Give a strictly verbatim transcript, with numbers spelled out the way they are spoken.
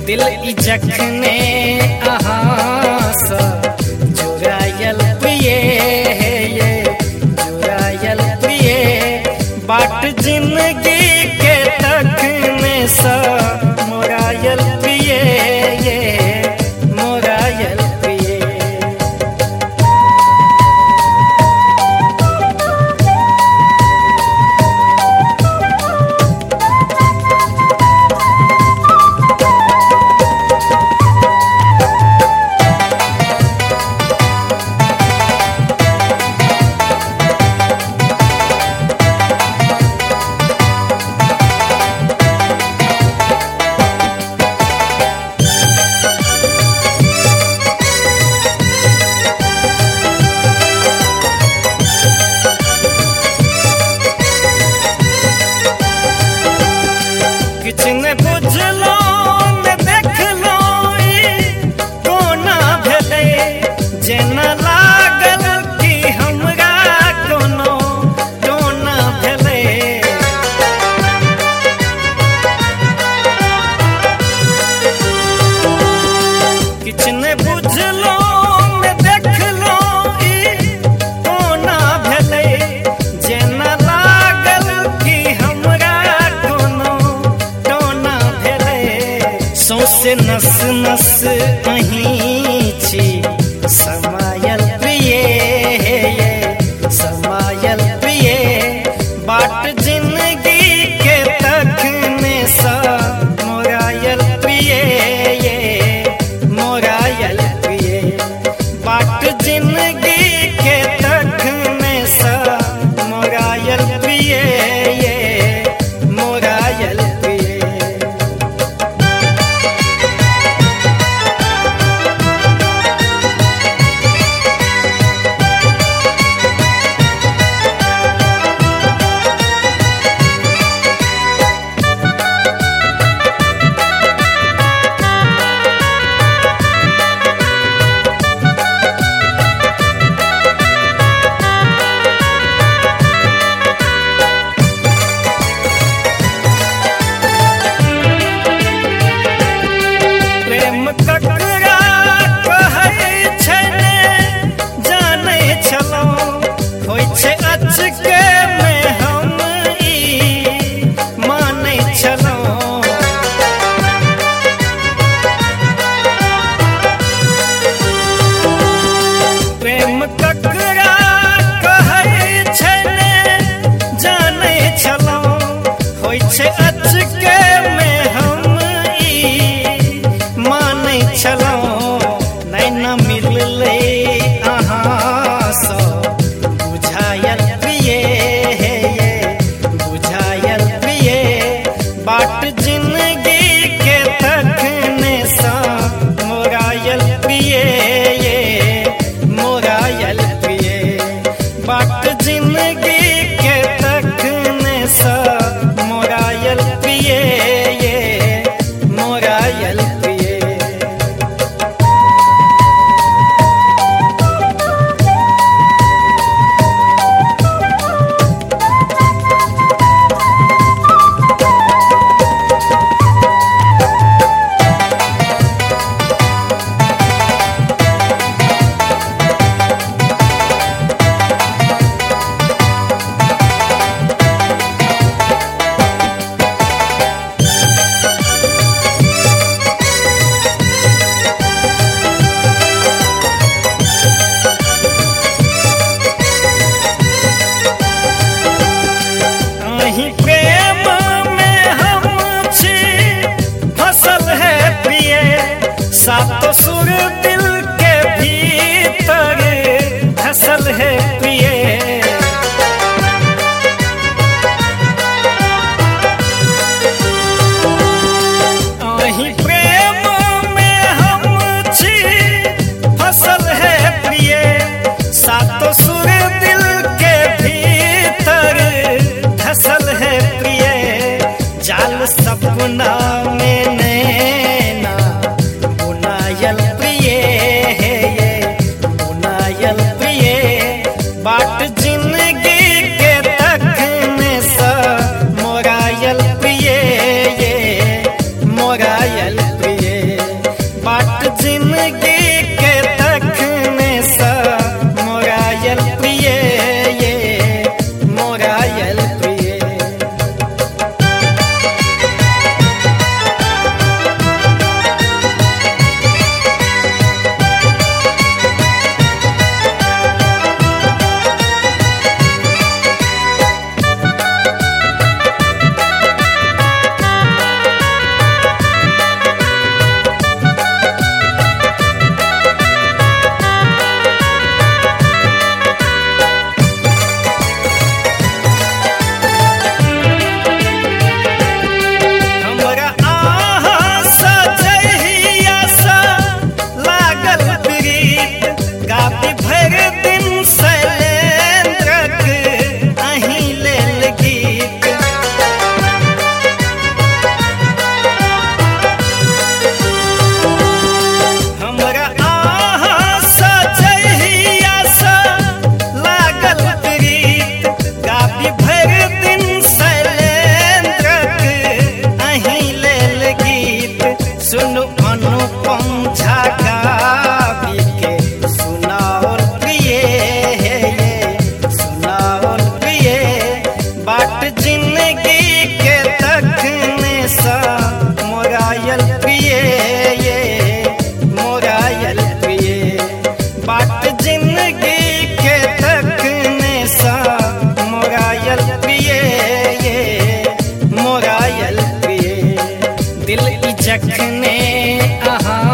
दिल ई जखने अहाँ सा जुड़ायल प्रिय ये जुड़ायल प्रिय बाट जिंदगी के तखने सा मोरायल प्रिय ये मोरायल प्रिय। किछने बुझलो न देखलो ई कोना भेले जेना लागल कि हमरा कोनो टोना भेले। किछने बुझलो न देखलो ई कोना भेले जेना लागल कि हमरा कोनो सौसे नस नस अहीं छी समायल प्रिय ये समायल प्रिय बाट जिंदगी के तखने सा मोरायल प्रिय ये मोरायल प्रिय बाट जिंदगी के तखने सा मोरायल प्रिय ये मोरायल प्रिय। प्रिय ये मोरायल प्रिय बाट जिंदगी के तकने सा मोरायल प्रिय ये मोरायल प्रिय दिल की जखने आहा